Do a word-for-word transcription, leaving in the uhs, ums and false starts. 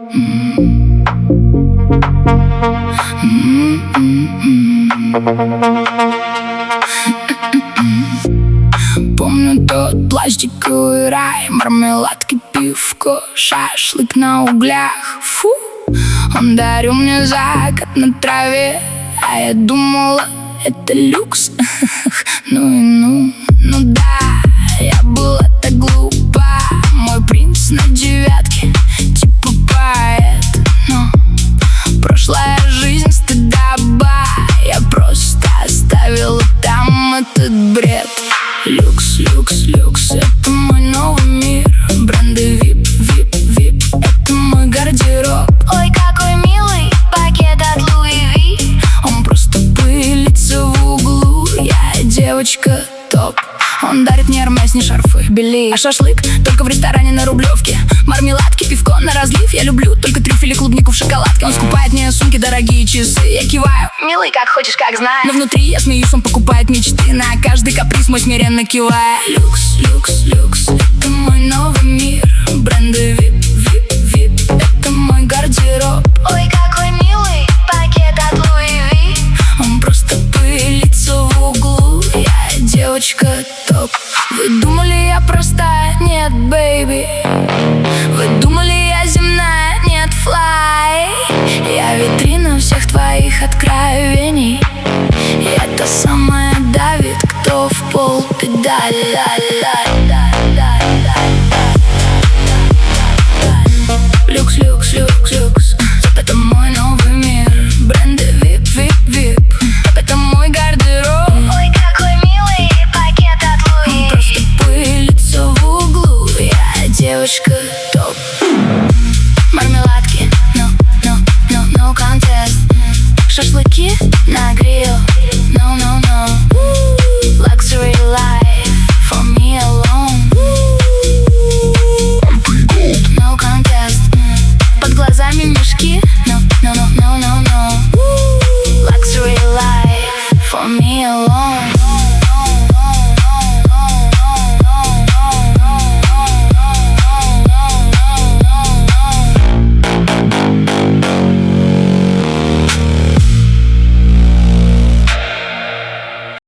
Помню тот пластиковый рай, мармеладки, пивко, шашлык на углях. Фу, он дарил мне закат на траве, а я думала, это люкс. Ну и ну, ну да, я была так глупа. Мой принц на девятке, типа поэт. Но прошлая жизнь стыдоба, я просто оставила там этот бред. Люкс, люкс, люкс, это мой новый мир. Бренды вип, вип, вип, это мой гардероб. Ой, какой милый пакет от Луи Ви. Он просто пылится в углу, я девочка топ. Он дарит мне Hermes, не шарфы, бели, а шашлык только в ресторане на Рублевке. Мармеладки, пивко на разлив, я люблю только трюфели, клубнику в шоколадке. Он скупает мне сумки, дорогие часы, я киваю: милый, как хочешь, как знаешь. но внутри я смеюсь, он покупает мечты, на каждый каприз мой смиренно кивая. Люкс, люкс, люкс, это мой новый мир. Бренды